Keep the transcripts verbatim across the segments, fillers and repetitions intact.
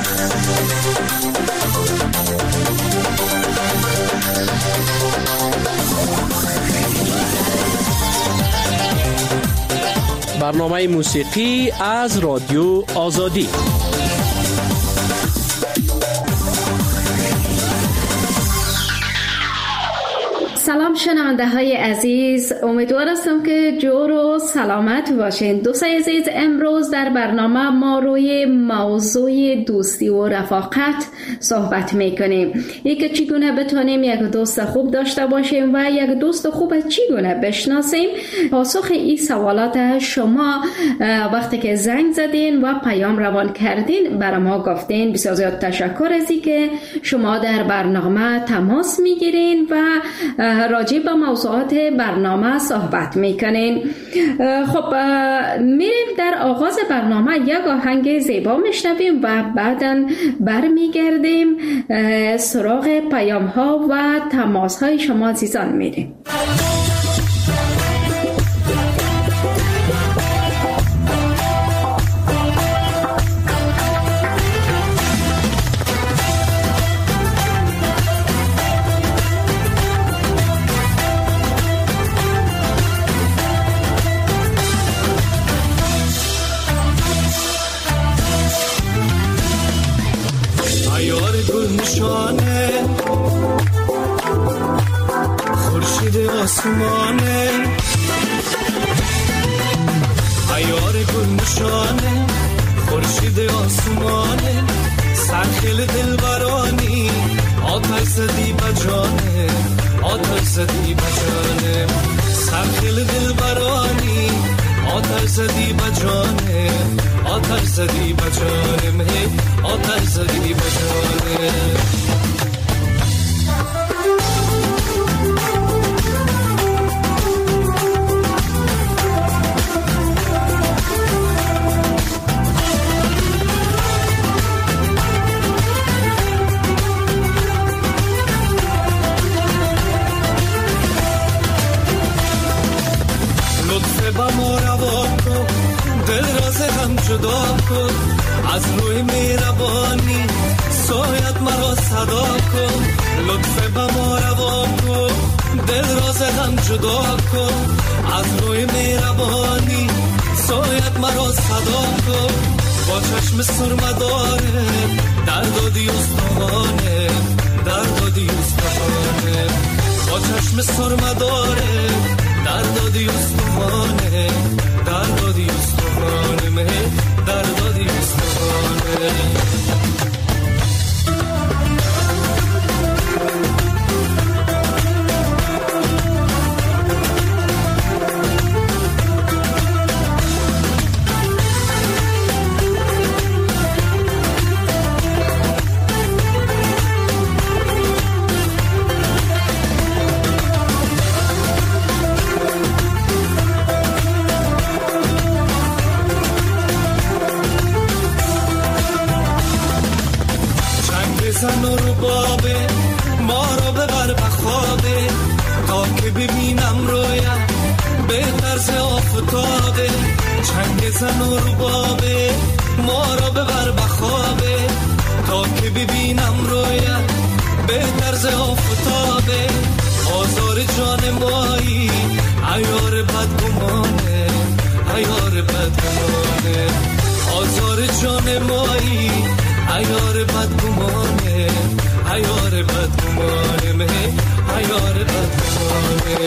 برنامه موسیقی از رادیو آزادی. سلام شنونده های عزیز، امیدوار هستم که جور و سلامت باشین. دوستای عزیز، امروز در برنامه ما روی موضوع دوستی و رفاقت صحبت میکنیم. یک چگونه بتونیم یک دوست خوب داشته باشیم و یک دوست خوب چگونه بشناسیم. پاسخ این سوالات شما وقتی که زنگ زدین و پیام روان کردین برای ما گفتین. بسیار زیاد تشکر از اینکه شما در برنامه تماس میگیرین و راجع به موضوعات برنامه صحبت میکنین. خب میریم در آغاز برنامه یک آهنگ زیبا میشنویم و بعداً برمیگردیم سراغ پیام ها و تماس های شما عزیزان میریم. خورشید آسمانه، عیار گل نشانه، خورشید آسمانه، سرخیل دلبرانی، آتش زدی بجانه، آتش زدی بجانه، سرخیل دلبرانی، آتش زدی بجانه، آتش زدی بجانه، مه آتش زدی بجانه. جدا کن از روی مهربانی، سایت مرا صدا کن، لطف به ما روا کن، دل راز هم جدا کن از روی مهربانی، سایت مرا صدا کن، با چشم سرمه داره دردادی استخوانه، دردادی استخوانه، با چشم سرمه داره دردادی استخوانه، دردادی استخوانه، مه دردادی استخوانه. زن و ربابه ما رو ببر به خوابه، تا که ببینم رویم به طرز آفتابه، چنگ زن و ربابه ما رو ببر به خوابه، تا که ببینم رویم به طرز آفتابه، آزار جان مایی عیار بدگمانه، عیار بدگمانه، آزار جان مایی عیار بدگمانه، عیار بدگمانه، مه عیار بدگمانه.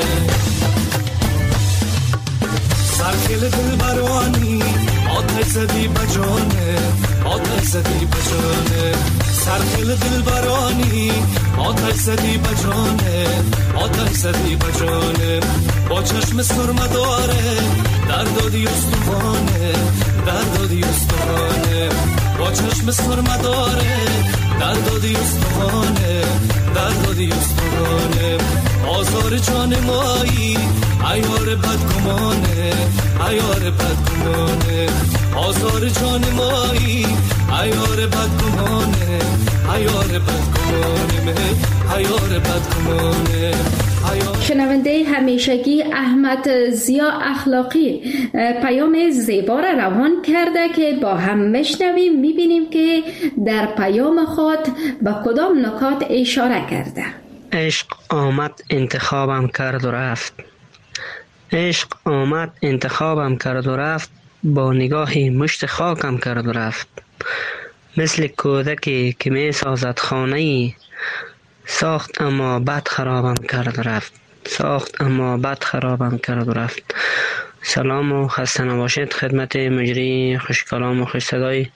سرخیل دلبرانی، آتش زدی بجانه، آتش زدی بجانه، سرخیل دلبرانی، آتش زدی بجانه، آتش زدی بجانه، با چشم سرمه داره دردادی استخوانه، دردادی استخوانه، با چشم سرمه داره دردادی استخوانه، دردادی استخوانه، آزار جان مایی عیار بدگمانه، عیار بدگمانه، آزار جان مایی عیار بدگمانه، عیار بدگمانه، مه هیار بدگمانه. شنونده همیشگی احمد ضیا اخلاقی پیام زیبا را روان کرده که با هم میشنویم. میبینیم که در پیام خود به کدام نکات اشاره کرده. عشق آمد انتخابم کرد و رفت. عشق آمد انتخابم کرد و رفت، با نگاهی مشت خاکم کرد و رفت. مثل کودکی که می سازد خانه‌ای، ساخت اما بد خرابم کرد و رفت. ساخت اما بد خرابم کرد و رفت. سلام و خسته نباشید خدمت مجری خوش کلام و خوش صدای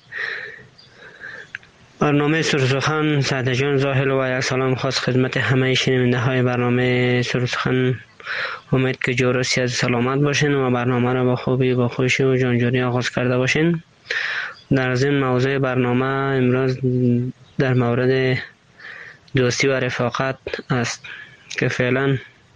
برنامه سرسخن سعد جان زاهل و یک سلام خاص خدمت همه شنونده های برنامه سرسخن. امید که جور و سیاد سلامت باشین و برنامه را با خوبی با خوشی و جانجوری آغاز کرده باشین. در ضمن موضوع برنامه امروز در مورد دوستی و رفاقت است که فعلا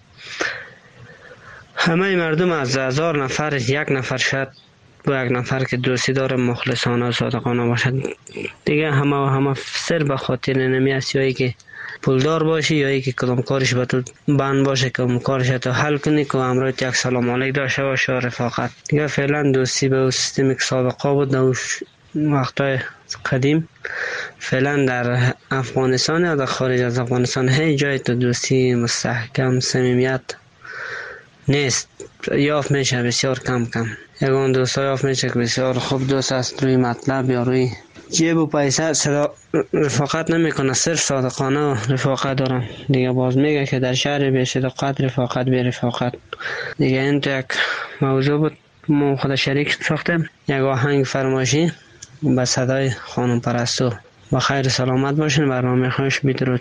همه مردم از هزار نفر یک نفر شد با یک نفر که دوستی داره مخلصانه و صادقانه باشد. دیگه همه و همه سر به خاطر نمی است، یا ای که پولدار باشی یا ای که کدام کارش به تو بند باشه که اون کارش تو حل کنی که امروز یک سلام علیک داشته باشه و رفاقت. دیگه فعلا دوستی به سیستمی که سابقه بود در وقتای قدیم، فعلا در افغانستان یا در خارج از افغانستان هیچ جای تو دوستی مستحکم صمیمیت نیست. یافت میشه بسیار کم کم. یگان دوست ها یافت میشه که بسیار خوب دوست است، روی مطلب یا روی جیب و پیسه صدا رفاقت نمیکنه، صرف صادقانه و رفاقت دارم. دیگه باز میگه که در شهر بی صداقت رفاقت بی رفاقت. دیگه این تو یک موضوع بود ما خود شریک ساختیم، یک آهنگ فرمایشی با صدای خانم پرستو. با خیر سلامت باشین. برنامه خوش، بدرود.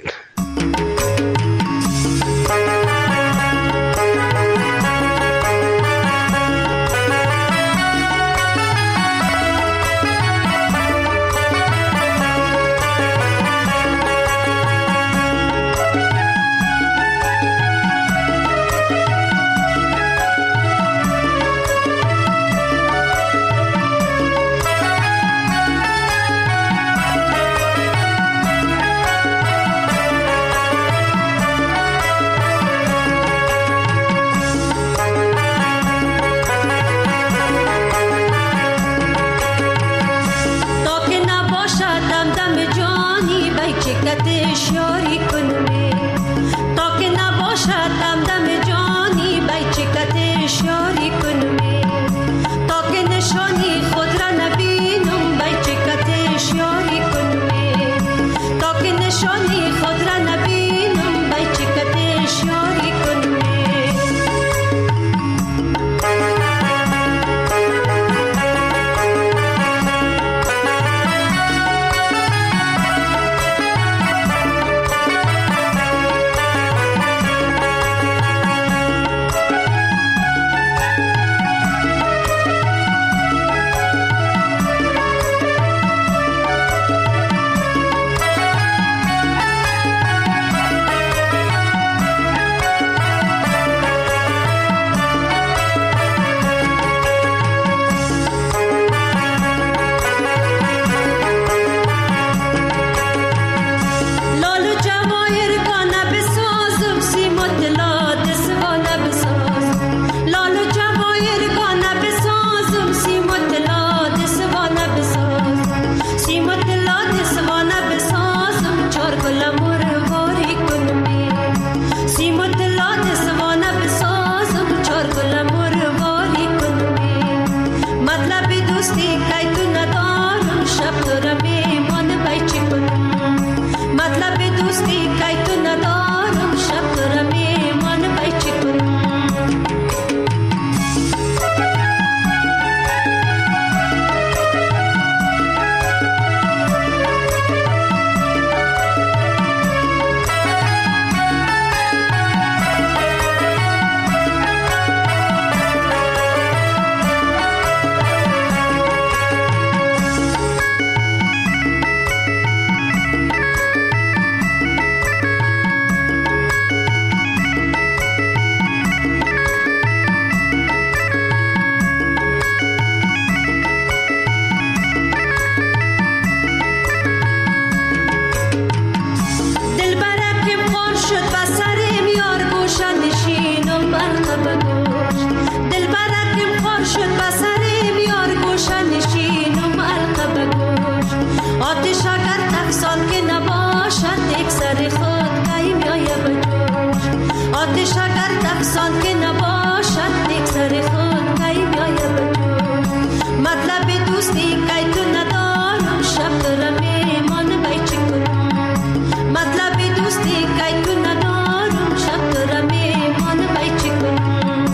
افسان که نباشد یک سر خود کی میایه بجوش آتش اگر افسان که نباشد یک سر خود کی میایه بجوش مطلب دوستی کی تو ندارم شب رمی من بی چی کنم مطلب دوستی کی تو ندارم شب رمی من بی چی کنم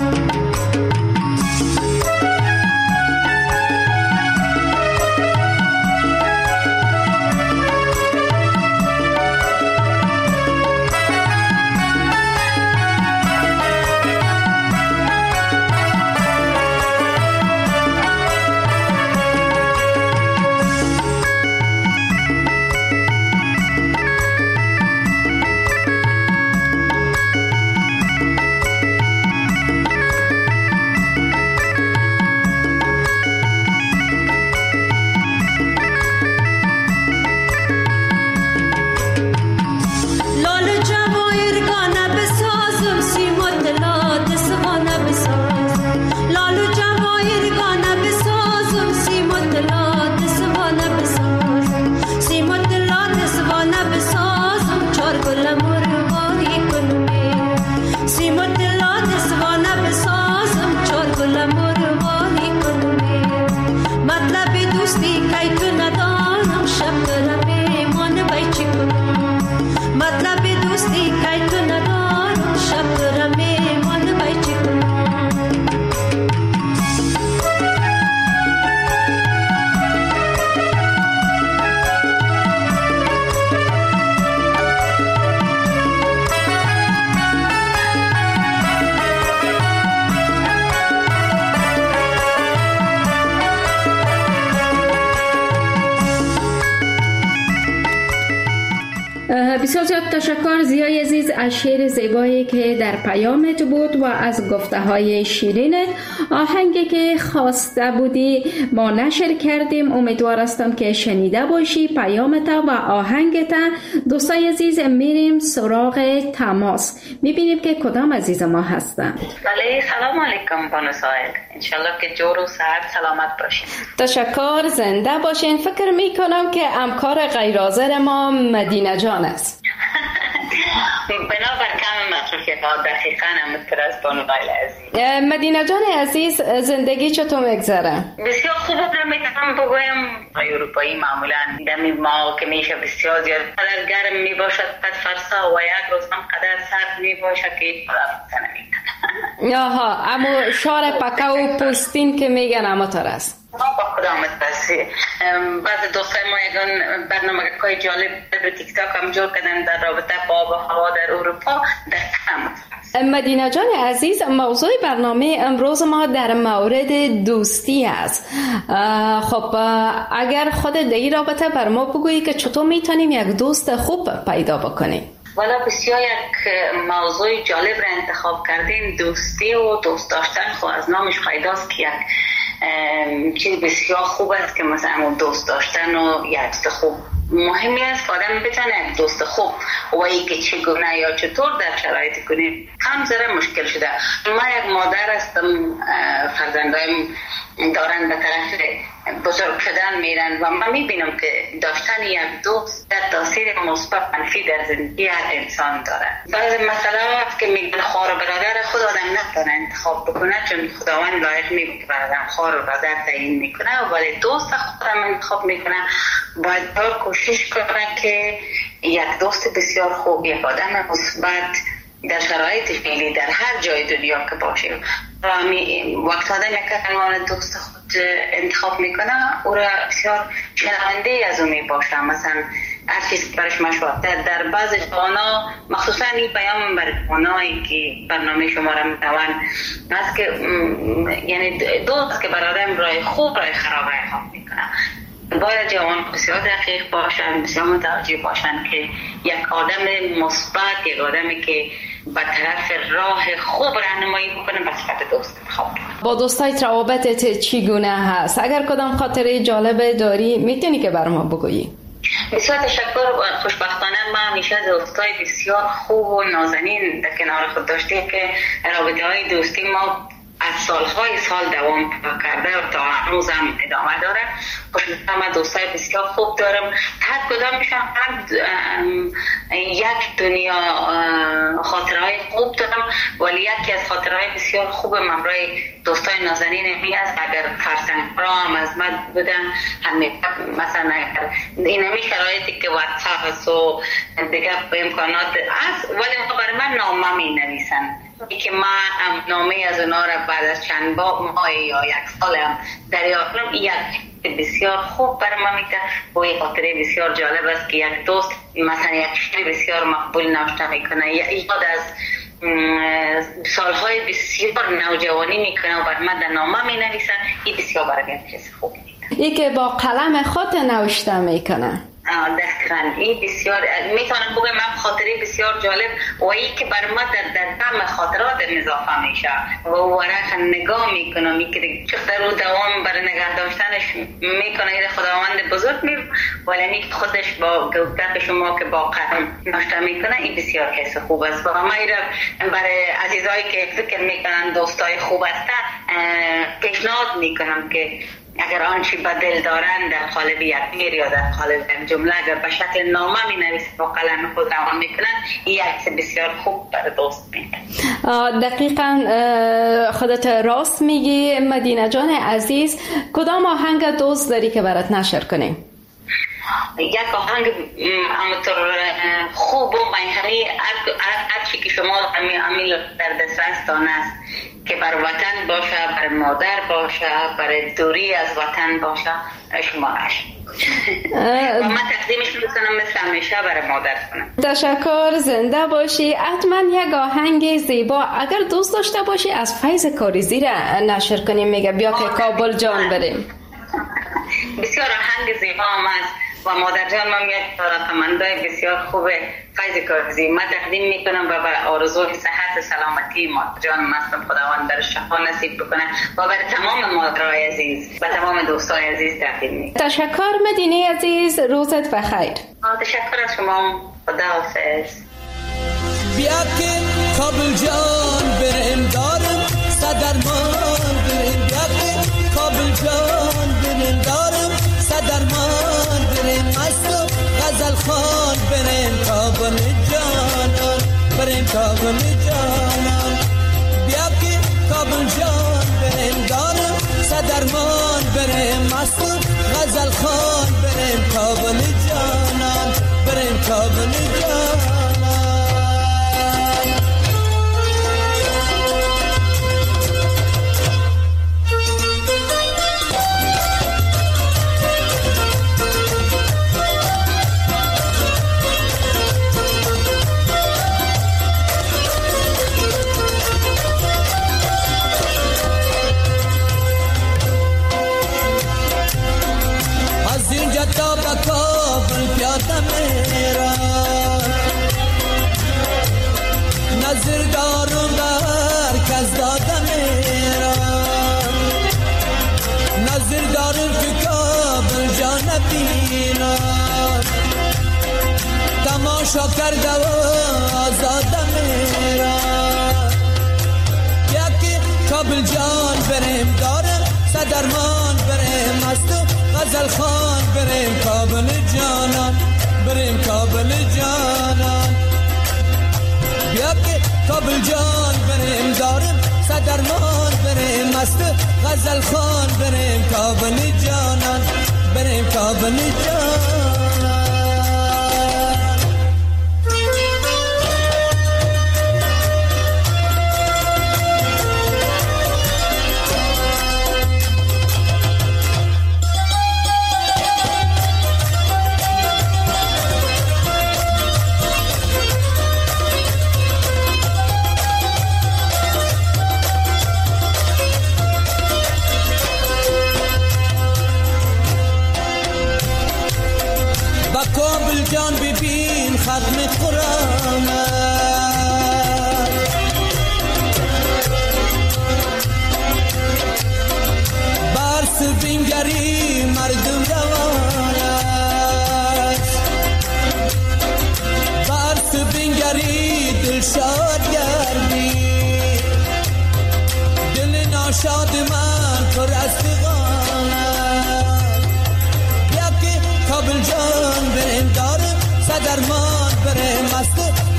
بسیار زیاد تشکر زیای عزیز از شعر زیبایی که در پیامت بود و از گفته های شیرینت. آهنگی که خواسته بودی ما نشر کردیم، امیدوار هستم که شنیده باشی پیامت و آهنگت. دوستای عزیز میریم سراغ تماس، میبینیم که کدام عزیز ما هستند. بله، سلام علیکم بانو سایل، انشالله که جور و صحت سلامت باشین. تشکر، زنده باشین. فکر میکنم که همکار غیر حاضر ما مدینه جان است. بنابر کم مصروفیت ها دقیقا همونطور از بانو غیل عزیز. مدینه جان عزیز، زندگی چطور میگذره؟ بسیار خوب رو میتونم بگویم. اروپایی معمولا دمی ما که میشه بسیار زیاد قدر گرم میباشد پد فرسا و یک روز هم قدر سرد میباشد که هیچ قدر نمیتونم. آها، اما شار پکه و پوستین که میگن اما تر است. با خدا متبسی. بعض دوستای ما یکان برنامه که جالب در تیک تاک هم جور کردن در رابطه با آب و هوا در اروپا در کم. مدینه جان عزیز، موضوع برنامه امروز ما در مورد دوستی است. خب اگر خود در این رابطه بر ما بگویی که چطور میتونیم یک دوست خوب پیدا بکنیم؟ والا بسیار یک موضوع جالب را انتخاب کردین. دوستی و دوست داشتن خب از نامش پیداست که یک چیز بسیار خوب است که مثلا دوست داشتن و یک دوست خوب مهمی است که آدم بتونه دوست خوب و ای که چگونه یا چطور در شرایط کنیم هم ذره مشکل شده. ما یک مادر هستم، فرزندایم دارن به طرف بزرگ شدن میرن و من میبینم که داشتن یک دوست در تاثیر مثبت منفی در زندگی هر انسان داره. بعض مسئله هست که میگن خواهر و برادر خود آدم نتونه انتخاب بکنه، چون خداوند لایق میبینه برادر خواهر و برادر تعیین میکنه، ولی دوست خودم انتخاب میکنه. باید دار کوشش کنه که یک دوست بسیار خوب، یک آدم مثبت در شرایط فعلی در هر جای دنیا که باشیم و وقت آدم یک عنوان دوست خود انتخاب میکنه او را بسیار شنونده از اون میباشه. مثلا هر چیز که برش مشورت در بعض جوانا، مخصوصا این پیام بر جوانایی که برنامه شما را میتوان است که یعنی دوست که برادم رای خوب رای خراب رای خواب میکنه. باید جوان بسیار دقیق باشن، بسیار متوجه باشن که یک آدم مثبت، یک آدمی که به طرف راه خوب راهنمایی بکنه به صفت دوست انتخاب کنه. با دوستای روابطت چگونه هست؟ اگر کدام خاطره جالب داری میتونی که بر ما بگویی؟ بسیار تشکر. خوشبختانه ما همیشه دوستای بسیار خوب و نازنین در کنار خود داشتیم که رابطه های دوستی ما از سالهای سال دوام کرده و تا هنوز هم ادامه داره. من دوستای بسیار خوب دارم، هر کدامشان یک دنیا خاطرهای خوب دارم، ولی یکی از خاطرهای بسیار خوب ممرای دوستای نازنین می است. اگر فرسنگ را هم از من بودن همه مثلا این همی شرایطی که واتساپ است و دیگه امکانات است، ولی برای من نامه می نویسن که ما نامه از اونا را بعد از چند ماه یا یک سال هم دریافت کنم. یک بسیار خوب برای ما میده و یک خاطره بسیار جالب است که یک دوست مثلا یک شعر بسیار مقبول نوشته میکنه، یاد از سالهای بسیار نوجوانی میکنه و برای من در نامه می نویسن. این بسیار برای من چیز خوب میده. ای که با قلم خود نوشته میکنه. دقیقاً این بسیار میتونم بگم من خاطره بسیار جالب و این که بر ما در دم خاطرات اضافه میشه و ورق نگاه میکنم که چقدر رو دوام برای نگه داشتنش میکنه این خداوند بزرگ می ولی این خودش با گفتن شما که با قلم نوشته میکنه این بسیار حس خوب است. و ما برای عزیزایی که فکر میکنن دوستای خوب هستن پیشنهاد میکنم که اگر آنچه به دل دارند در قالب یک شعر یا در قالب یک جمله اگر به شکل نامه می نویسند با قلم خود روان میکنند این عکس بسیار خوب برای دوست میده. دقیقاً خودت راست میگی مدینه جان عزیز. کدام آهنگ دوست داری که برات نشر کنیم؟ یک آهنگ همونطور خوب و میهنی هر چی که شما امیل در دسترستان است که بر وطن باشه، بر مادر باشه، بر دوری از وطن باشه شما اش و من تقدیمش میکنم مثل همیشه برای مادر کنم. تشکر، زنده باشی. حتما یک آهنگ زیبا اگر دوست داشته باشی از فیض کاریزی را نشر کنیم. میگه بیا که کابل جان بریم. بسیار آهنگ زیبا هم است و مادر جان من یک تارقمنده بسیار خوب فیض کاریزی من تقدیم میکنم و برای آرزوی صحت و سلامتی مادر جان مستم خداوند در شفا نصیب بکنه و برای تمام مادرای عزیز و تمام دوستای عزیز تقدیم میکنم. تشکر مدینه عزیز، روزت بخیر. تشکر از شما، خداحافظ. بیا که کابل جان بریم دارم صدرمان بریم، بیا که کابل جان بریم دارم صدرمان بریم، مستو غزل خان بریم کابل جانان بریم کابل جانان، بیا که کابل جان بریم دارم صدرمان بریم، مستو غزل خان بریم کابل جانان بریم کابل جانان. تا به کابل پیاده میرم، نظر دارم بر کس داده میرم، نظر دارم که کابل جان بینم، تماشا کرده و آزاده میرم، یکی کابل جان بریم دارم صدرمان بریم مستو غزل خان بریم کابل جانان بریم کابل جانان، بیا که کابل جان بریم دارم صدرمان بریم مست غزل خان بریم کابل جانان بریم کابل جانان. کابل جان ببین ختم قرآن برس بینگری مردم روان است، برس بینگری دل شاد گردی دل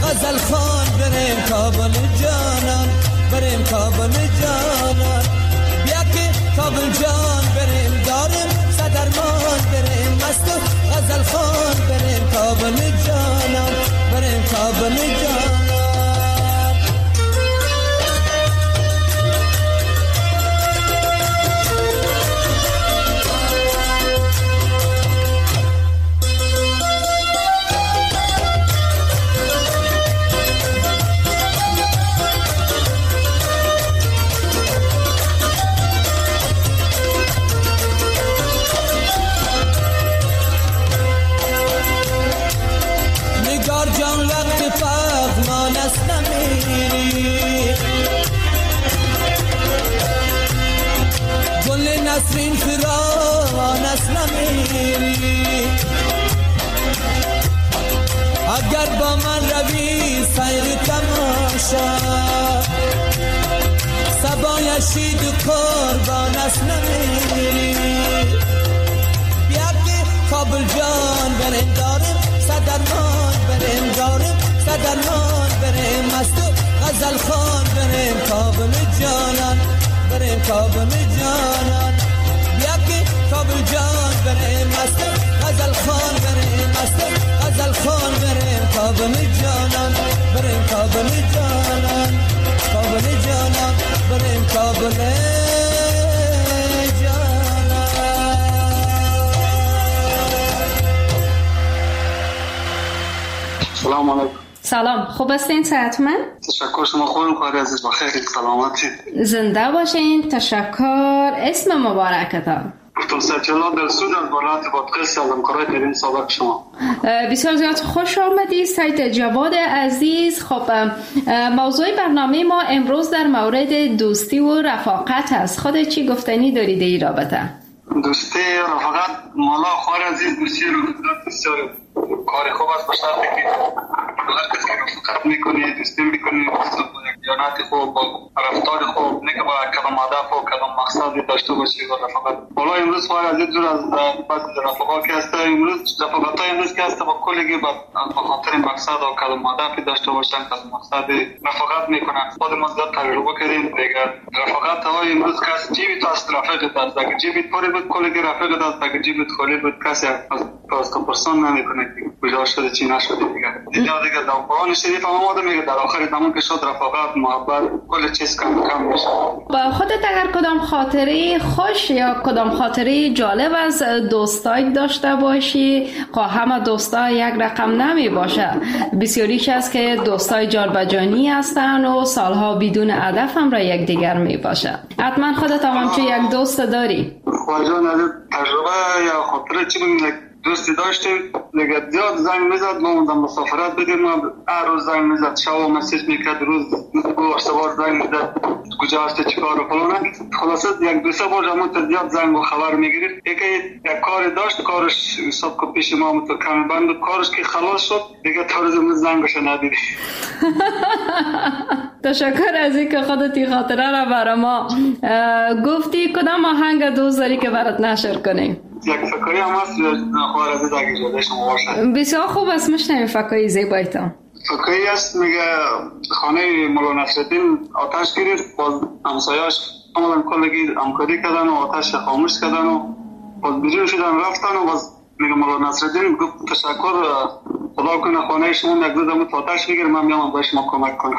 غزل خان بریم کابل جانان بریم کابل جانان بیا که کابل جان بریم داریم صدرمان بریم مست غزل خان بریم کابل جانان بریم کابل جانان نسرین فراوان است نمیری اگر با من روی سیر تماشا سبای شید و قربان است نمیری بیا که کابل جان بریم داریم صدرمان بریم داریم صدرمان بریم مست غزل خان بریم کابل جانان بریم کابل جانان بیا که کابل جان بریم مست غزل خان بریم مست غزل خان بریم کابل جانان بریم کابل جانان کابل جانان بریم کابل جانان. سلام علیکم. سلام، خوب هستین؟ صحتمند؟ تشکر، شما خوبین؟ خواهی عزیز بخیر، سلامتی. زنده باشین. تشکر. اسم مبارکتان؟ گفتم سرچلا در سود از برات پادکست سلام کارای ترین سابق شما. بسیار زیاد خوش آمدید سید جواد عزیز. خب موضوع برنامه ما امروز در مورد دوستی و رفاقت است. خود چی گفتنی دارید این رابطه؟ دوستی رفاقت مالا خواهر عزیز دوستی رو بسیار کار خوب است، بشرطی که هر کسی که رفاقت میکنی دوستی میکنی دیانت خوب با رفتار خوب نه که با کدام هدف و کدام مقصد داشته باشی و رفاقت. حالا امروز خواهر عزیز دور از بحث رفاقت که هست، امروز رفاقت های امروز که هست با کلگی با خاطر مقصد و کدام هدف داشته باشن کدام مقصد رفاقت میکنن. خود ما زیاد تجربه کردیم دیگه. رفاقت های امروز که هست جیبی تو است رفیقت است، اگه جیبی پری بود کلگی رفیقت است، اگه جیبی خالی بود کسی از پرسان نمیکنه کجا شده چی نشده دیگه. اینجا دیگه در قرآن شریف هم آمده میگه در آخر زمان که شد رفاقت محبت کل چیز کم کم میشه. با خودت اگر کدام خاطره خوش یا کدام خاطره جالب از دوستای داشته باشی، خواه همه دوستا یک رقم نمی باشه، بسیاریش هست که دوستای جان به جانی هستن و سالها بدون هدف هم را یک دیگر می باشه. حتما خودت هم همچون یک دوست داری؟ خواه جان از تجربه یا خاطره چی بگیم دوستی داشتیم دیگه. زیاد زنگ میزد ما اومدم مسافرت بدیم، هر روز زنگ میزد، شب مسیج میکرد، روز دو سه بار زنگ میزد کجا هستی چیکار و فلان. خلاصه یک دو سه بار همون زیاد زنگ و خبر میگیرید. یکی یک کار داشت کارش حساب که پیش ما همون کمی بند کارش که خلاص شد دیگه تا روز من زنگش ندیدی. تشکر از اینکه خودت این خاطره را برای ما گفتی. کدام آهنگ دوست داری که برات نشر کنیم؟ یک فکری هم هست خواهر عزیز اگه جاده شما باشه. بسیار خوب است، میشنویم فکری زیبایتان. فکری هست میگه خانه مولا نصرالدین آتش گرفت، باز همسایاش عملا کلگی همکاری کردن و آتش خاموش کردن و باز بیرون شدن رفتن و باز میگه مولا نصرالدین گفت تشکر خدا کنه خانه شما یک دو دمت آتش بگیر من میام با شما کمک کنم.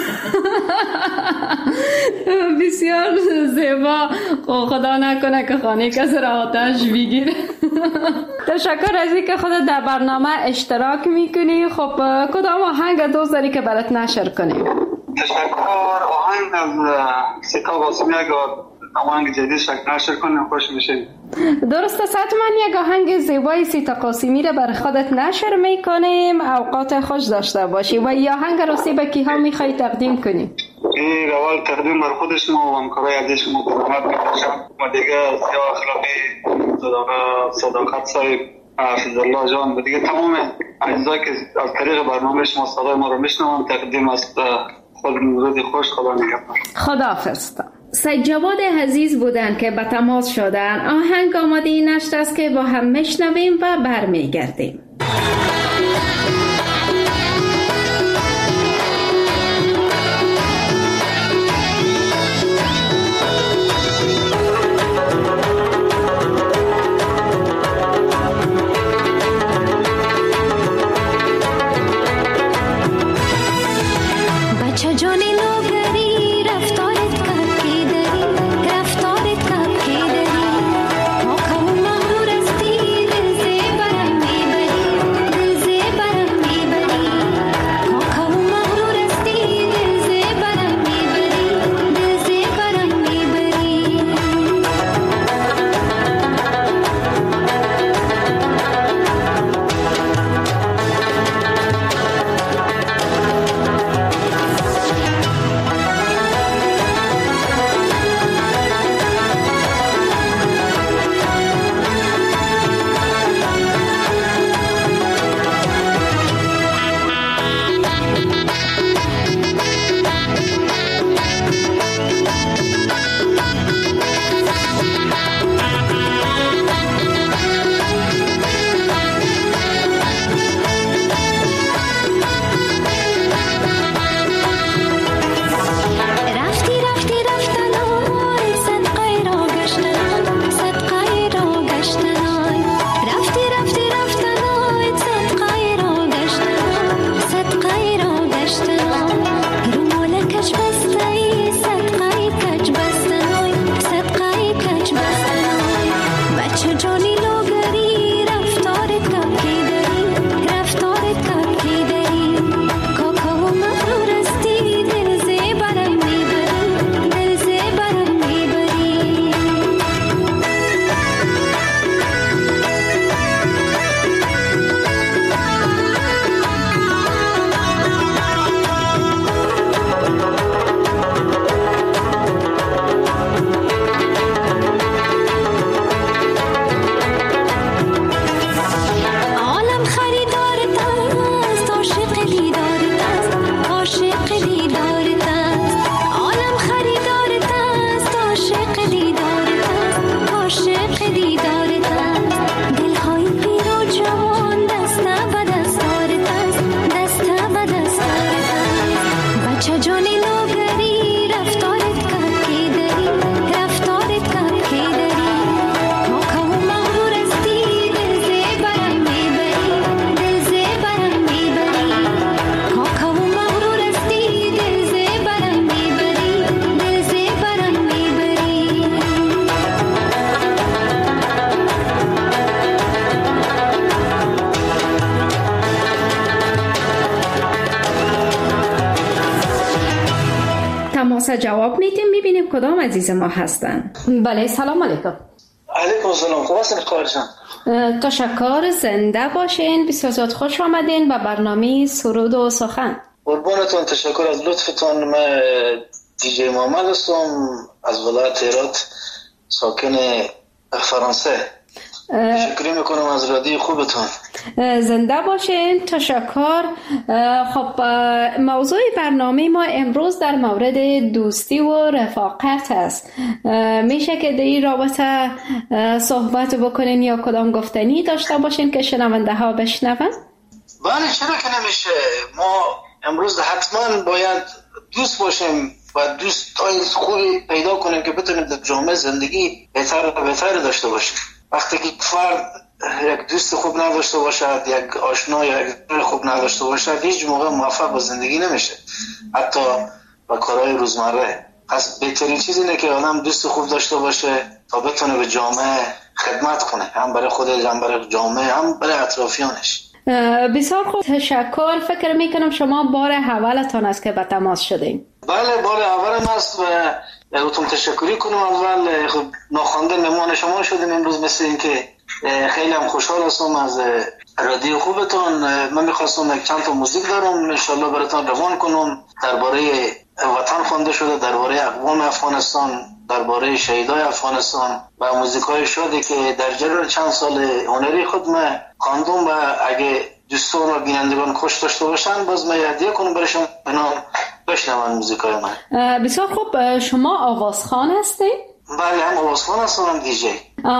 بسیار زیبا. خدا نکنه که خانه کسی را آتش بگیره. تشکر از اینکه خودت در برنامه اشتراک میکنی. خب کدام آهنگ دوست داری که برات نشر کنیم؟ تشکر. آهنگ از سیتا قاسمی اگه آهنگ جدید شکل نشر کنیم خوش میشه. درسته حتما یک آهنگ زیبای سیتا قاسمی را بر خودت نشر میکنیم. اوقات خوش داشته باشی. و یا آهنگ راستی به کیها میخوای تقدیم کنی؟ این اول تقدیم بر خود شما و همکارای عزیز شما خدمت میکنم و دیگه سیاه اخلاقی صداقت صاحب حفظ الله جان و دیگه تمام اجزایی که از طریق برنامه شما صدای ما رو میشنوم تقدیم است. خود روز خوش، خدا نگهدار. خداحافظ. سید جواد عزیز بودن که به تماس شدن. آهنگ آماده این نشت است که با هم میشنویم و برمیگردیم. تماس جواب میدیم، میبینیم کدام عزیز ما هستن. بله سلام علیکم. علیکم السلام. خوب هستین خواهرشان؟ تشکر، زنده باشین. بسیار زیاد خوش آمدین به برنامه سرود و سخن. قربانتون، تشکر از لطفتون. من دیجی محمد هستم از ولایت هرات، ساکن فرانسه. تشکر میکنم از رادیو خوبتون. زنده باشین. تشکر. خب موضوع برنامه ما امروز در مورد دوستی و رفاقت است. میشه که در این رابطه صحبت بکنین یا کدام گفتنی داشته باشین که شنونده ها بشنون؟ بله، چرا که نمیشه. ما امروز حتما باید دوست باشیم و دوستای خوبی پیدا کنیم که بتونیم در جامعه زندگی بهتر و بهتر داشته باشیم. وقتی که فرد یک دوست خوب نداشته باشد، یک آشنا یا یک خوب نداشته باشد، هیچ موقع موفق به زندگی نمیشه، حتی با کارهای روزمره. پس بهترین چیز اینه که آدم دوست خوب داشته باشه تا بتونه به جامعه خدمت کنه، هم برای خودش، هم برای جامعه، هم برای اطرافیانش. بسیار خوب، تشکر. فکر میکنم شما بار اولتان است که به تماس شدین. بله، بار اولم است و اتون تشکری کنم. اول خب ناخوانده مهمان شما شدیم امروز، مثل این که خیلی هم خوشحال هستم از رادیو خوبتون. من میخواستم یک چند تا موزیک دارم انشالله براتون روان کنم، درباره وطن خوانده شده، درباره اقوام افغانستان، درباره شهیدای افغانستان و موزیکای شادی که در جریان چند سال هنری خود من خواندم و اگه دوستان و بینندگان خوش داشته باشن باز من هدیه کنم برایشون، اینا بشنون موزیکای من. بسیار خوب. شما آوازخوان هستید؟ بله، هم آوازخوان هستم، هم دیجی.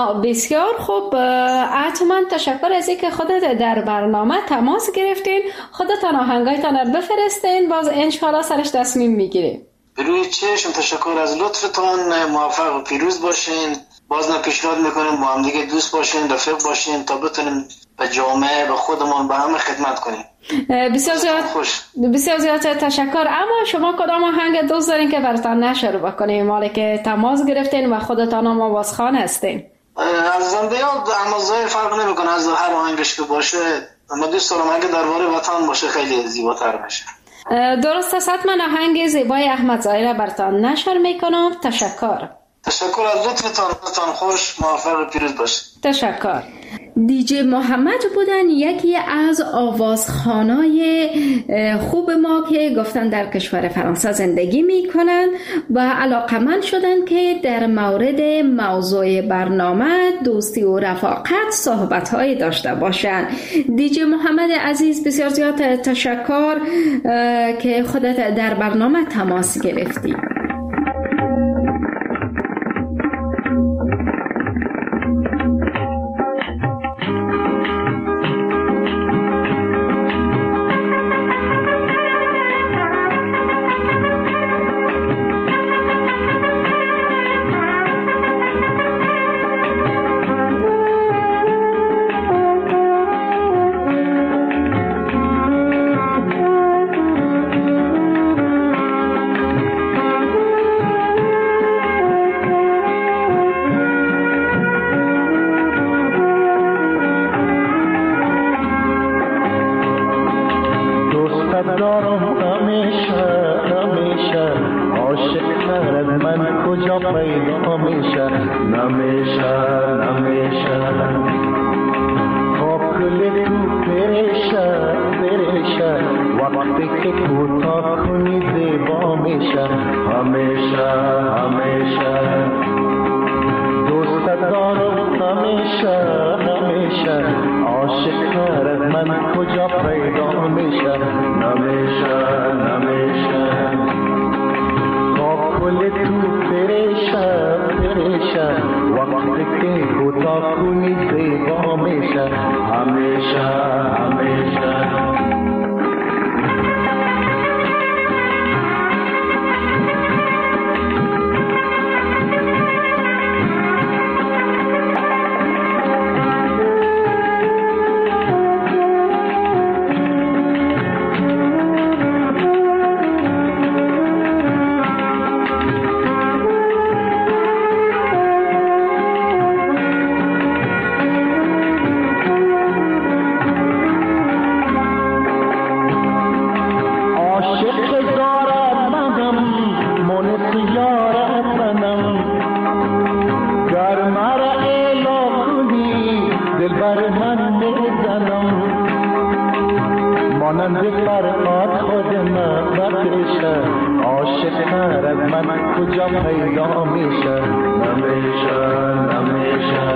بسیار خوب. حتما تشکر از اینکه خودت در برنامه تماس گرفتین. خودتان آهنگایتان رو بفرستین، باز انشاءالله سرش تصمیم میگیریم. بروی چشم. تشکر از لطفتان. موفق و پیروز باشین. باز نه پیشنهاد میکنیم با هم دیگه دوست باشین، رفیق باشین تا بتونیم به جامعه، به خودمون، به همه خدمت کنیم. بسیار زیاد خوش. بسیار زیاد تشکر. اما شما کدام آهنگ دوست دارین که براتون نشر بکنیم، مالی که تماس گرفتین و خودتان هم آوازخوان هستین؟ از زنده یاد اندازه فرق نمیکنه، از هر آهنگش که باشه. ما دوست دارم اگه درباره وطن باشه خیلی زیباتر بشه. درست است. حتما آهنگ زیبای احمد ظاهر براتون نشر میکنم. تشکر. تشکر از لطفتان. خوش، موفق و پیروز باشه. تشکر. دیجی محمد بودن، یکی از آوازخوانای خوب ما که گفتن در کشور فرانسه زندگی میکنن و علاقمند شدن که در مورد موضوع برنامه دوستی و رفاقت صحبت‌های داشته باشن. دیجی محمد عزیز، بسیار زیاد تشکر که خودت در برنامه تماس گرفتی. منزل فرقات خود مقبتشه، عاشق تر از من کجا پیدا میشه؟ نمیشه نمیشه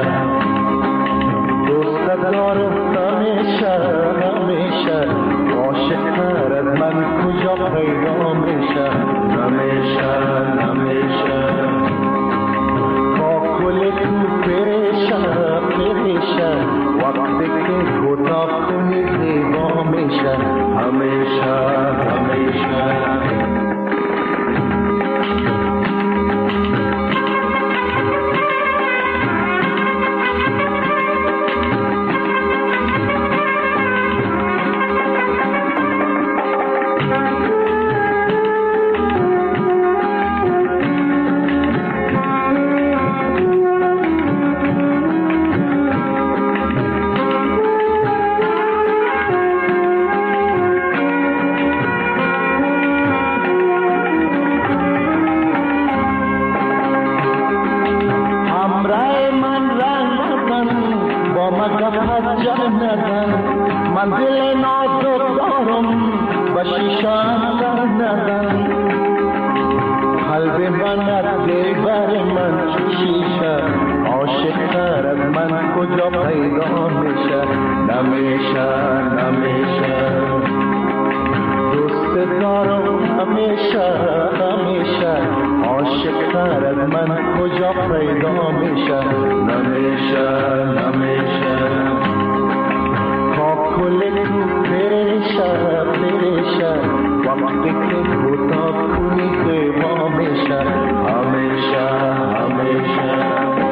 دوست دارم نمیشه نمیشه، عاشق تر از من کجا پیدا میشه؟ نمیشه نمیشه با کل تو پریشه پریشه، وقتی که کوتاه کنی زیبا میشه. همیشه همیشه منزل نازک دارم و شیشان در ندن، قلب من از دلبر من شیشه، عاشق تر از من کجا پیدا میشه؟ نمیشه نمیشه دوست دارم همیشه همیشه، عاشق تر از من کجا پیدا میشه؟ نمیشه نمیشه کل تو پریشه پریشه، وقتی که کوتاه کنی زیبا میشه. همیشه همیشه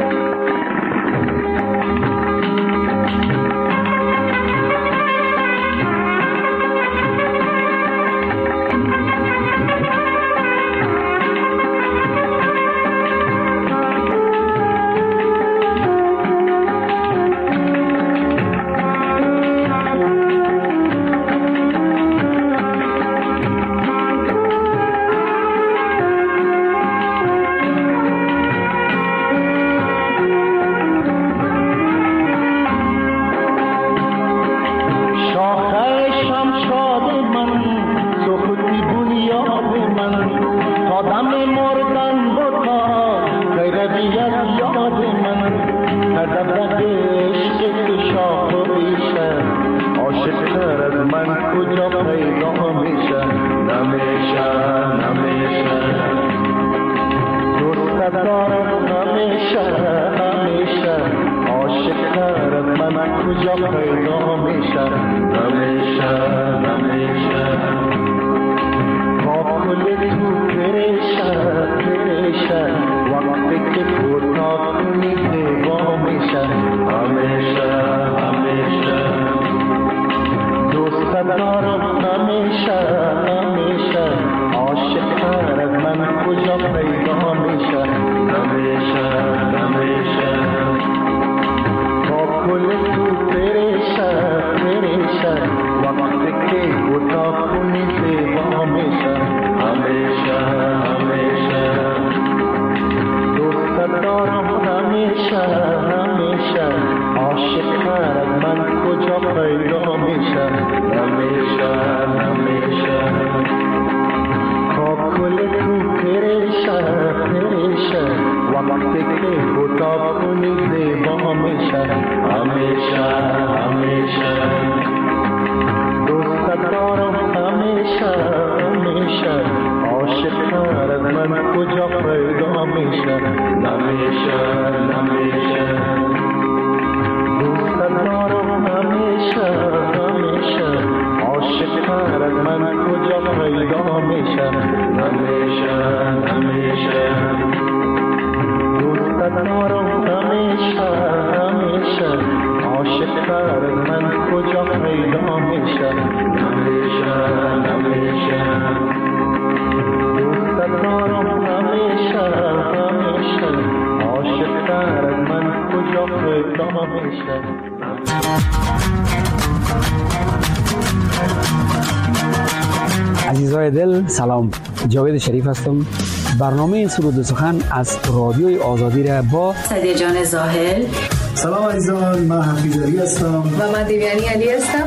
عزیزای دل سلام، جاوید شریف هستم. برنامه سرود و سخن از رادیوی آزادی را با سعدیه جان زاهل. سلام عزیزان، من حفیظ علی هستم و من دیویانی علی هستم.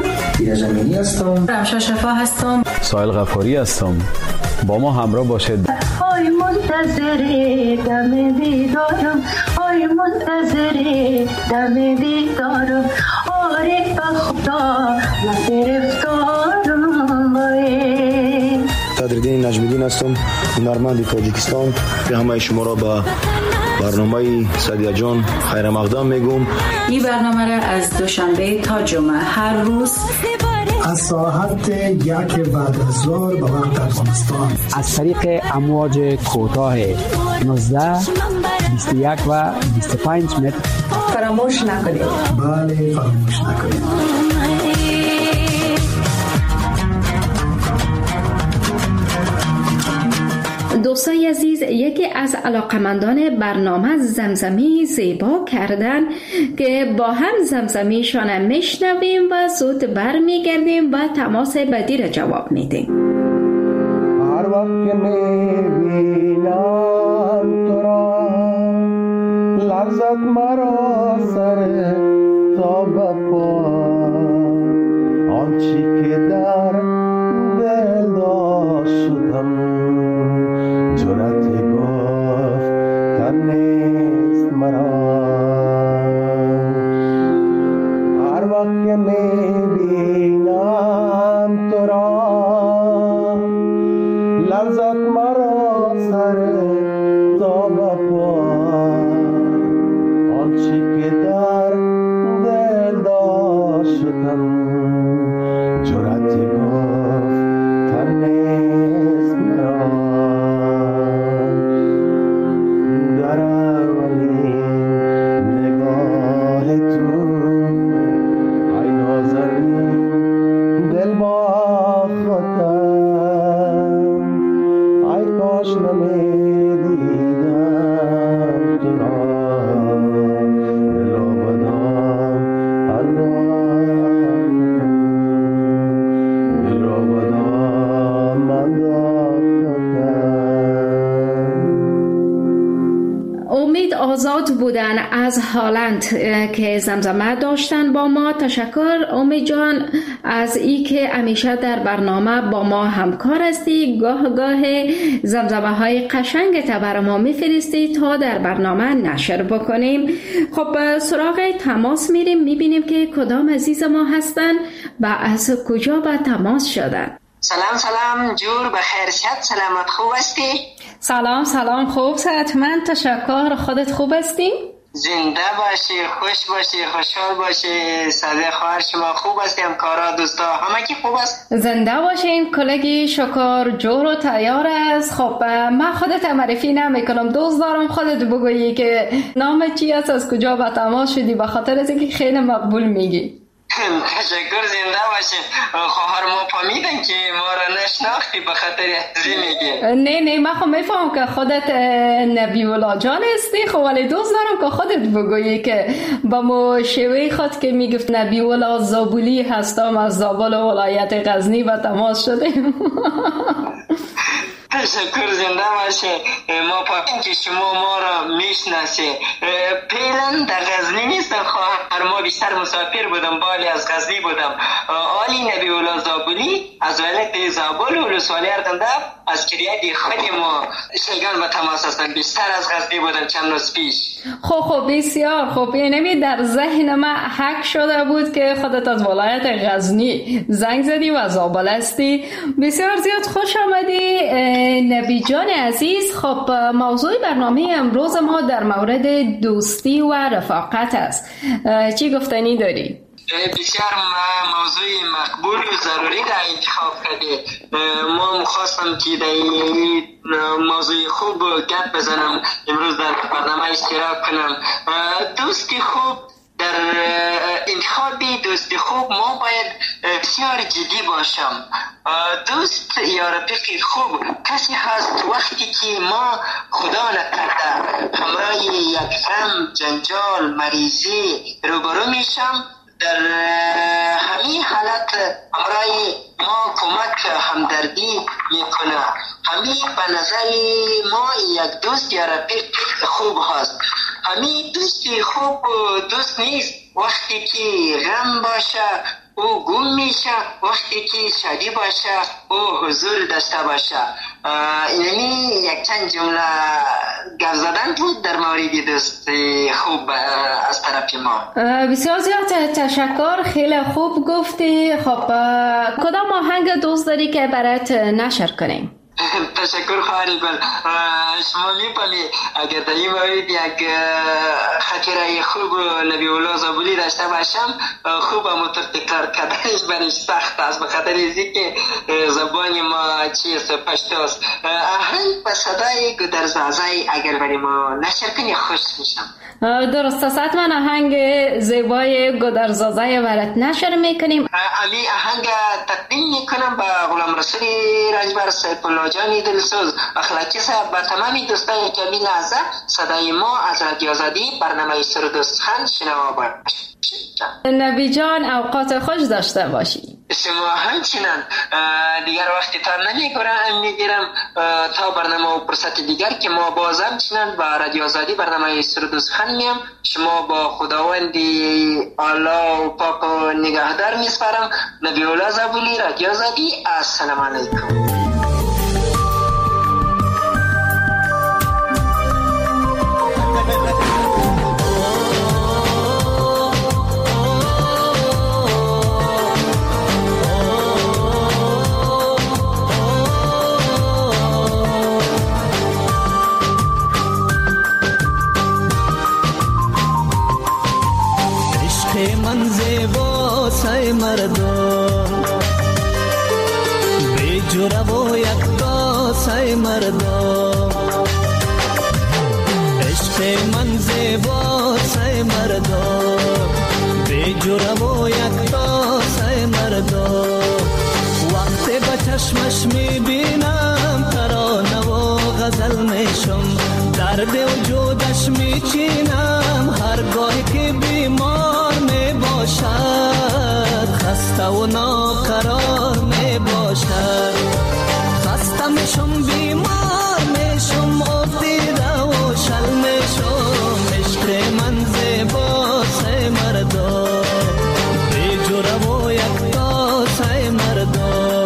زمینی هستم. رمشا شفا هستم. سایل غفاری هستم. با ما همراه باشید. آی منتظر دم دیدارم، آی منتظر دم دیدارم، آره بخدا نگرفتارم. صدرالدین نجمیدین هستم، هنرمند تاجیکستان. همه شما را به برنامه سعدیه جان خیر مقدم میگم. این برنامه را از دوشنبه تا جمعه هر روز از ساعت یک بعد از ظهر به وقت افغانستان از طریق امواج کوتاه نوزده، بیست و یک و بیست و پنج متر فراموش نکنید. بله فراموش نکنید. دوستای عزیز، یکی از علاقمندان برنامه زمزمی زیبا کردن که با هم زمزمیشان میشنویم و زود برمیگردیم و تماس بعدی را جواب میدیم. هر وقت که میبینم تو را لرزد مرا سر تا بپا، آنچی که در دل داشتم جرأت گفتن نیست مرا. هر وقت که میبینم تو را لرزد مرا سر تا بپا، آنچی که در دل داشتم جرأت گفتن نیست مرا. در اولین نگاه تو ای نازنین دل باختم، ای کاش نمیدیدم تو را دل آبادان انداختم، دل آبادان انداختم. امید آزاد بودن از هالند که زمزمه داشتن با ما. تشکر امید جان از ای که همیشه در برنامه با ما همکار هستی. گاه گاه زمزمه های قشنگ تا بر ما میفرستی تا در برنامه نشر بکنیم. خب سراغ تماس میریم، میبینیم که کدام عزیز ما هستن و از کجا به تماس شدن. سلام سلام جور بخیر، صحت سلامت، خوب هستی؟ سلام سلام، خوب صحتمند، تشکر. خودت خوب هستی؟ زنده باشی، خوش باشی، خوشحال باشی. صدای خواهر شما خوب هستی؟ همکارا دوستا همه کی خوب است؟ زنده باشین. کلگی شکر جور و تیار است. خب من خودت معرفی نمیکنم، دوست دارم خودت بگویی که نام چی است، از کجا به تماس شدی، به خاطر از اینکه خیلی مقبول میگی. تشکر، زنده باشی. خواهر ما فهمیدن که ما را نشناختی به خاطر ازی میگی. نه نه من خب میفهم که خودت نبی الله جان هستی، خب ولی دوست دارم که خودت بگویی که با مو شوی خود که میگفت نبی الله زابلی هستم، از زابل ولایت غزنی و تماس شدیم. تشکر، زنده باشه. ما پاکیم که شما ما را میشناسی. پیلن در غزنی نیستم، خواهر ما بیشتر مسافر بودم، بالی از غزنی بودم. آلی نبی الله زابلی از ولایت زابل و رسوالی اردنده از کریت خود ما شیگان به تماس هستن، بیشتر از غزنی بودم چند روز پیش. خب خب بسیار خوب. یعنی در ذهن من حک شده بود که خودت از ولایت غزنی زنگ زدی و زابل هستی. بسیار زیاد خوش آمدی نبی جان عزیز. خب موضوع برنامه امروز ما در مورد دوستی و رفاقت است. چی گفتنی داری؟ بسیار موضوع مقبول و ضروری را انتخاب کرده. ما مخواستم که در این موضوع خوب گپ بزنم، امروز در برنامه اشتراک کنم. دوستی خوب، در انتخاب دوستی خوب ما باید بسیار جدی باشم. دوست یا رفیق خوب کسی هست وقتی که ما خدا نکرده همراه یک غم، جنجال، مریضی روبرو میشم، در همین حالت برای ما کمک همدردی میکنه. همین به نظر ما یک دوست یا رفیق خوب هست. همین دوستی خوب دوست نیست وقتی که غم باشه، او گم میشه وقتی که شادی باشه او حضور داشته باشه. یعنی یک چند جمله گفت زدن بود در مورد دوست خوب از طرف ما. بسیار زیاد تشکر، خیلی خوب گفتی. خب کدام آهنگ دوست داری که برات نشر کنیم؟ تشکر خواهری بل شما می‌پلی اگر در این مورد یک خاطره خوب نبی الله زابلی داشته باشم خوب هم تکرار کردنش برش سخت است به خاطر اینکه که زبان ما چیست پشتوست. آهنگ به صدای گودرزازای اگر برای ما نشر کنی خوش میشم. درست است، حتما آهنگ زیبای گودرزازای برات نشر میکنیم. امی آهنگ تقدیم میکنم به غلام رسول رنجبر سیفالله جانی دلسوز اخلاقی صاحب، به تمامی دوستان کمی لحظه صدای ما از رادیو آزادی برنامه سرود و سخن شنوا باشید. نبی جان اوقات خوش داشته باشی. شما همچنان. دیگر وقتی تا نمیگرم میگیرم تا برنامه و فرصت دیگر که ما باز همچنان با رادیو آزادی برنامه سرود و سخن میم. شما با خداوندی الله و پاک و نگهدار میسپارم. نبی الله زابلی، رادیو آزادی. السلام علیکم. من زیبا سای مردم بی جوره و یکتا سای مردم، عشق من زیبا سای مردم بی جوره و یکتا سای مردم. وقتی به چشمش میبینم ترانه و غزل میشم، درد وجودش میچینم هرگاهی که بیمار می باشد، خسته و ناقرار می باشد. خسته میشم بیمار میشم افتیده و شل میشم. عشق من زیبا سای مردم بی جوره و یکتا سای مردم.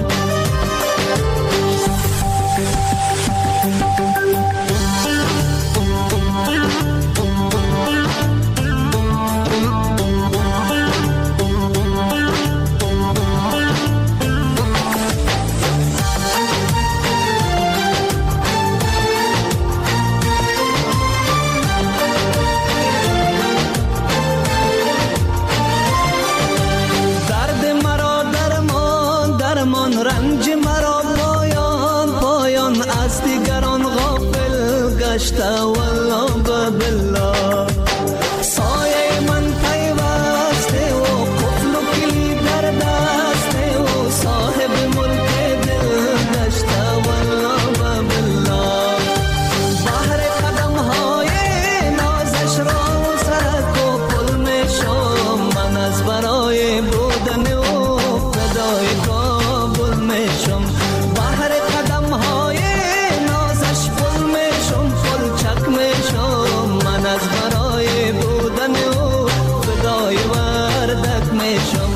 رنج مرا پایان پایان از دیگران غافل گشته والله بالله. سایه من پیوسته و قفل و کلید در دسته و صاحب ملک دل گشته والله بالله. بحر قدم های نازش را سرک و پل میشم من از برای بودن و فدای کابل میشم. بحر قدم های نازش پل میشم پل چک میشم من از برای بودن و فدای وردک میشم.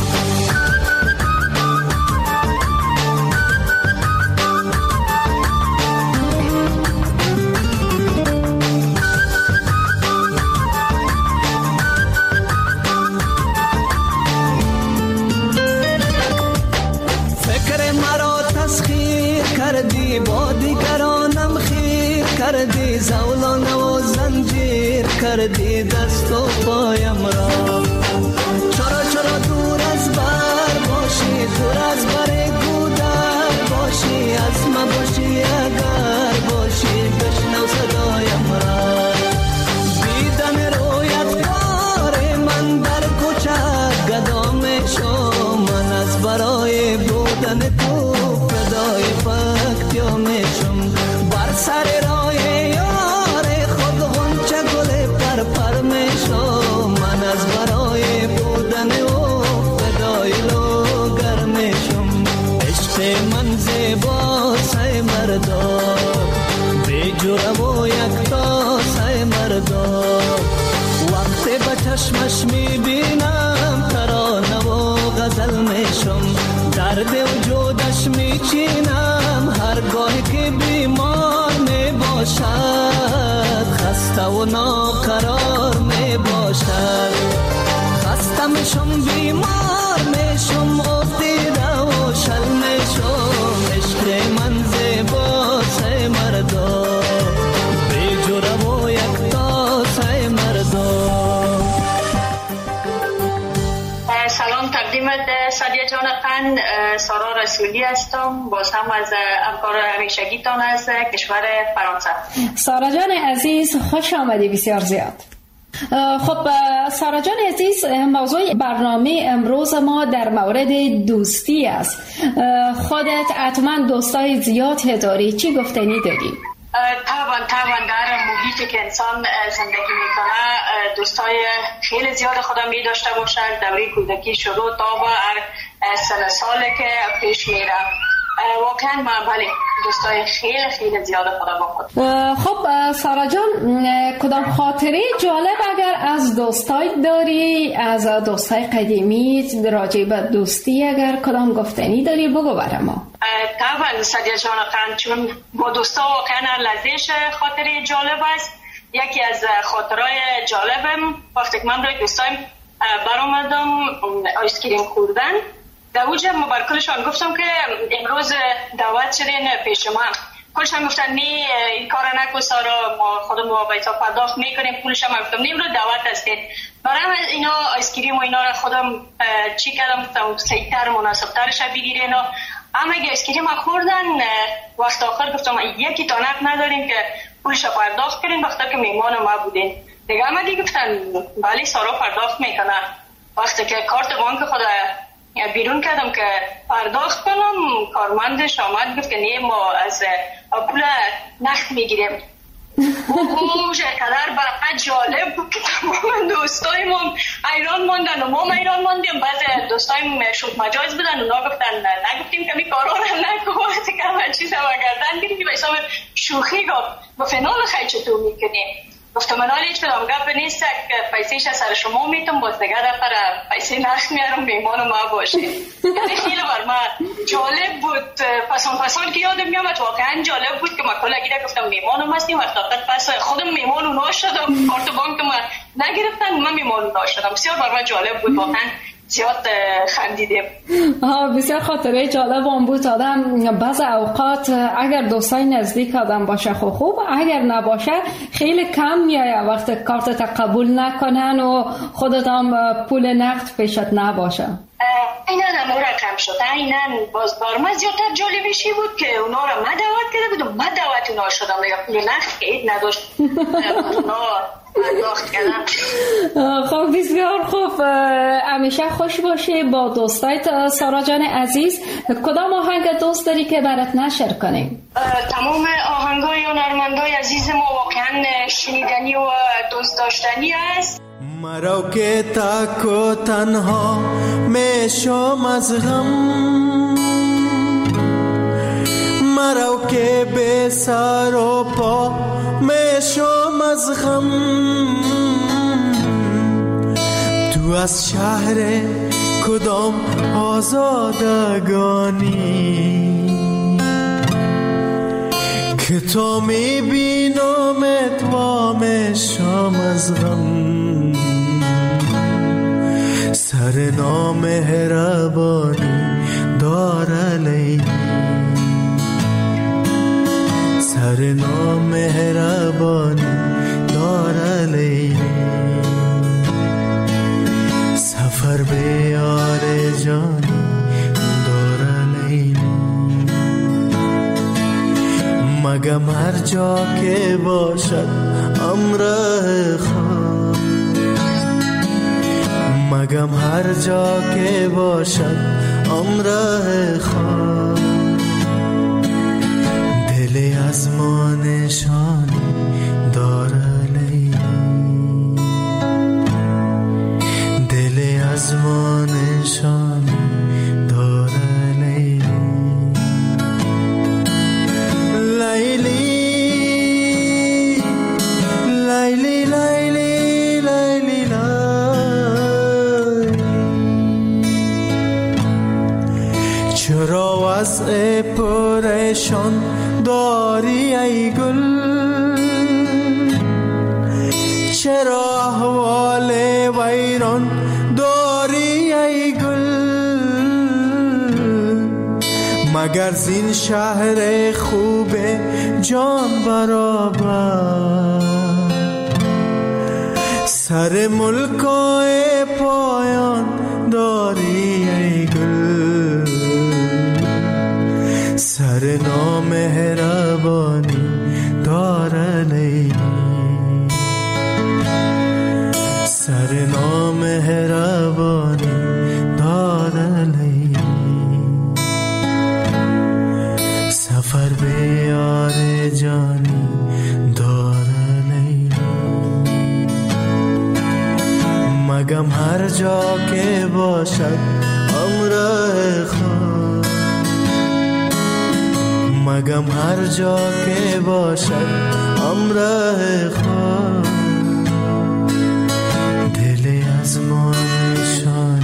فکر مرا تسخیر کردی با دیگرانم خیر کردی، زولان و زنجیر کردی دست و پایم را. چرا چرا دور از بر باشی، دور از بر گودر باشی، از ما باشی اگر باشی بشنو صدایم را. دیدن رویت کار من در کوچه گدا میشم من از برای بودن تو فدای فکتیا میشم. بر سر راه یار خود غنچه گل پر پر میشم من از برای بودن او فدای لوگر میشم. عشق من زیبا سای مردم بی جوره و یکتا سای مردم. وقتی به چشمش میبینم ترانه و میشم، درد وجودش میچینم هر گاهی که بیمار میباشد، خسته و ناقرار میباشد. خسته میشم بیمار میشم افتیده و شل میشم، عشق من زیباست ای مردا، بیجوره و یکتاست ای مردا. سلام تقدیمت سادیه جان قند، سارا رسولی هستم، باز هم از همکار همیشگیتان از کشور فرانسه. سارا جان عزیز خوش آمدی بسیار زیاد. خب سارا جان عزیز، موضوع برنامه امروز ما در مورد دوستی است. خودت حتما دوستای زیاد داری، چی گفتنی داری؟ طبعا طبعا در محیطی که انسان زندگی میکنه دوستای خیلی زیاد خودم می داشته باشد. دوره کودکی شروع تا به هر سن سالی که پیش میره، واقعا من بله دوستای خیلی خیلی زیاد خودم با خود. خب سارا جان، کدام خاطره جالب اگر از دوستای داری، از دوستای قدیمی راجع به دوستی اگر کدام گفتنی داری بگو برای ما. طبعا سادیه جان قند، چون با دوستا واقعا لذیذ خاطره جالب است. یکی از خاطرهای جالبم وقتی که من روی دوستایم برآمدم آیسکریم خوردن، در اوج مبارکلشان گفتم که امروز دعوت شدین پیش من. کلشان گفتن نه این کار نکن سارا، ما خودمون با بیتا پرداخت میکنیم پولشم. من گفتم نه امروز دعوت هستید. برای اینا آیسکریم و اینا را خودم چی کردم، گفتم سیتر مناسبترش بگیرین. اما اگه آیسکریم خوردن وقت آخر گفتم یکی تا نق نداریم که پولش پرداخت کنیم وقتی که میمان ما بودین. دیگه اما دیگه گفتن بله سارا پرداخت میکنه. وقتی که کارت بانک خود بیرون کردم که پرداخت کنم، کارمندش آمد گفت که نه ما از پول نقد میگیریم. اوه قدر برای جالب بود که تمام دوستایم ایران ماندن و ما ایران ماندیم. بعد دوستایم شد مجاز بدن، اونا گفتن نگفتیم که می کارا رو نکن، وقتی که همه چیز رو گردن گیریم به حساب شوخی گفت با فنال خیلی چطور میکنی. گفتم من حالی هیچ کدام گپ نیست که پیسیش سر شما میتونم باز دیگر دفعه پیسی نخ میارم بیمان ما باشه. یعنی خیلی بر من جالب بود. پسان پسان که یادم میامد واقعا جالب بود که ما کلا گیره گفتم میمانم هستیم وقت پس خودم میمان اونا شدم، کارت بانک ما نگرفتن من میمان اونا شدم. بسیار بر من جالب بود، واقعا زیاد خندیدیم. ها بسیار خاطره جالب هم بود. آدم بعض اوقات اگر دوستای نزدیک آدم باشه خوب خوب، اگر نباشه خیلی کم میایه وقت کارت قبول نکنن و خودت هم پول نقد پیشت نباشه. اینا هم رقم شد. اینا باز بار ما زیادتر جالبشی بود که اونا رو ما دعوت کرده بودم، ما دعوت اونا شدم دیگه پول نقد که اید نداشت اونا پرداخت کردم. خب بسیار خوب، همیشه خوش باشی با دوستایت. سارا جان عزیز، کدام آهنگ دوست داری که برات نشر کنیم؟ تمام آهنگای هنرمندای عزیز ما واقعا شنیدنی و دوست داشتنی است. مرا که تک و تنها میشم از غم، مرا که به سر و پا میشم از غم، تو از شهر کدام آزادگانی که تو میبینمت و میشم از غم، سر نامهربانی داره لیلی، سر نامهربانی داره لیلی، سفر به یار جانی داره لیلی، مگم هر جا که باشد امره خواه، مگم هر جا که باشد امره خواه، دل از ما نشانی داره لیلی، دل از ما نشانی داره لیلی، لیلی لیلی لیلی لیلی لیلی چرا وضع پریشان داری ای گل، چرا احوال ویران داری ای گل، مگر زین شهر خوب جان برابر سر ملکای پایان داری ای گل، سر نامهربانی داره لیلی، سر نامهربانی داره لیلی، سفر به یار جانی داره لیلی، مگم هر جا که باشد امراه خود، مگم هر جا که باشد امراه خود، دل از ما نشان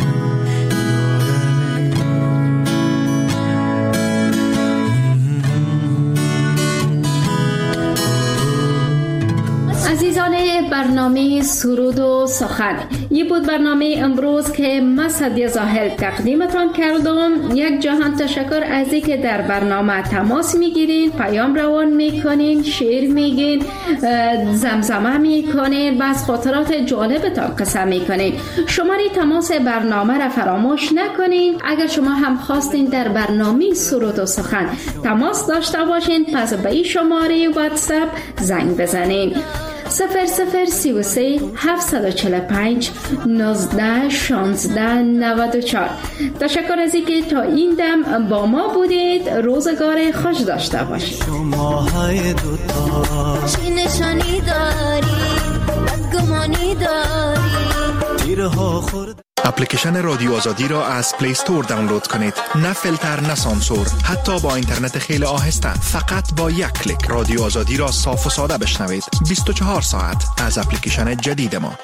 عزیزان برنامه سرود و سخن، این بود برنامه امروز که من سعدیه زاهل تقدیمتان کردم. یک جهان تشکر از اینکه در برنامه تماس میگیرین، پیام روان میکنین، شعر میگین، زمزمه میکنین و از خاطرات جالبتان قصه میکنین. شماره تماس برنامه را فراموش نکنین. اگر شما هم خواستین در برنامه سرود و سخن تماس داشته باشین، پس به این شماره واتساپ زنگ بزنین: صفر صفر سی و سه هفتصد و چهل و پنج نوزده شانزده نود و چهار. تشکر از اینکه تا این دم با ما بودید. روزگار خوش داشته باشید. شما های دوتا چی نشانی داری، گمانی داری، تیرها خورد. اپلیکیشن رادیو آزادی را از پلی استور دانلود کنید. نه فیلتر نه سانسور، حتی با اینترنت خیلی آهسته. فقط با یک کلیک رادیو آزادی را صاف و ساده بشنوید. بیست و چهار ساعت از اپلیکیشن جدید ما.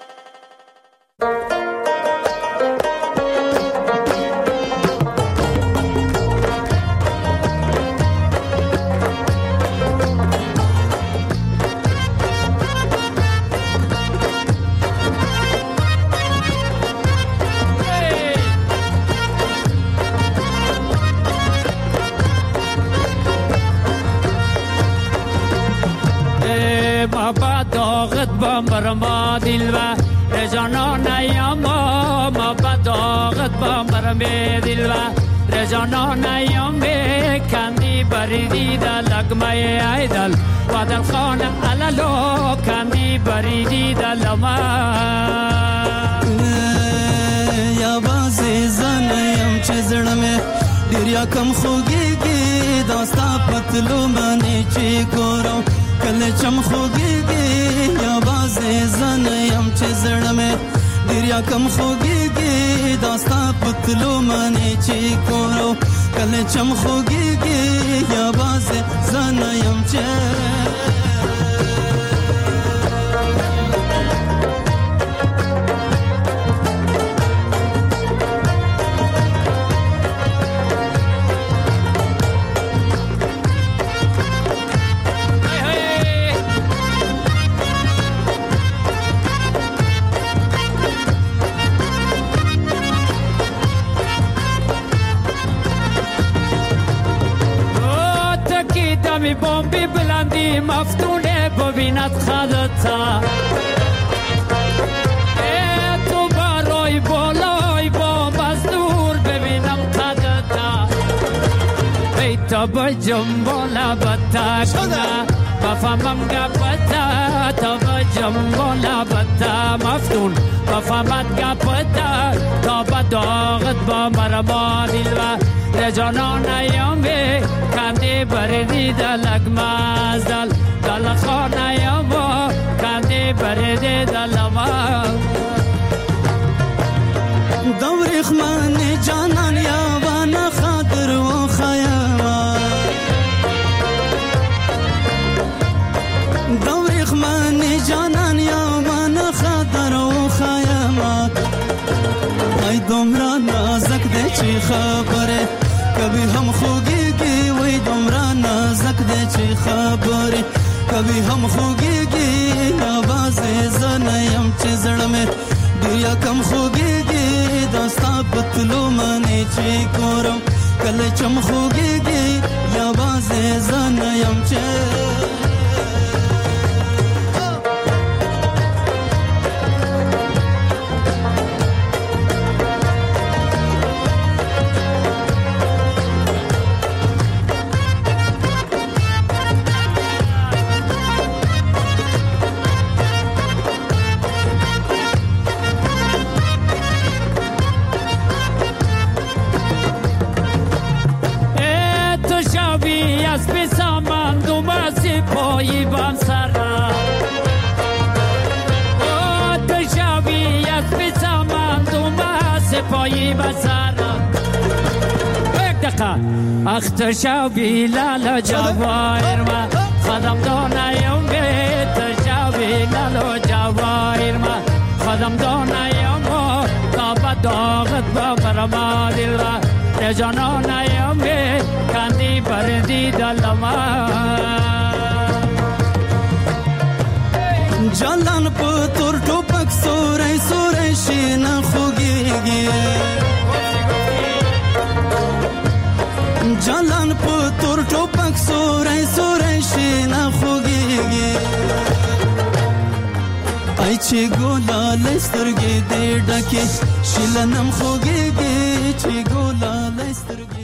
برما دل و رجانا نیاما ما بداغت با مرمی دل و رجانا نیامی کندی بریدی در لگمه ایدل و در خانه علالو کندی بریدی در لما یا بازی زنیم چه زرمه دریا کم خوگیگی داستا پتلو منی چی کورو کل چم خوگیگی یا بازی زنیم چه زرمه دریا کم خوگیگی داستا پتلو منی چی کورو کل چم خوگیگی یا بازی زنیم چه می بومبی بلندی مفتونه ببیند خدتا ای تو برای بالای بومب از دور ببینم خدتا ای تا بجم بالا بتا کنه بفهمم گپتا تا بجم بالا بتا مفتون بفهمت گپتا تا بداغت با مرما دیلوه رجانا نیامی کندی بریدی دلک مازدل دل خانه یاما کندی بریدی دل ما دوریخ من جانان یاوان خاطر و خیاما دوریخ من جانان یاوان خاطر و خیاما ای دمرا نازک ده چی خبره خبرې کوي هم خوږېږي یوازې زه نه یم چې زړه مې ډېر کم خوږېږي دا ستا په تلو منې چې ګورم کله چم خوږېږي یوازې زه نه یم چې پایی بام سرا او تشاوی از بیسامان دوما سپایی با سرا یک دقیقه اخ تشاوی لالا جواهر ما خدم دانایم به تشاوی لالا جواهر ما خدم دانایم تا با داغت با برما دل را رجانانایم به کندی بردی دلما جلان په تور ټوپک سورې سورې شینه خوږېږي جلان په تور ټوپک سورې سورې شینه خوږېږي ای چې ګولاله سترګې دې ډکې شیلنم خوږېږي چې ګولاله سترګې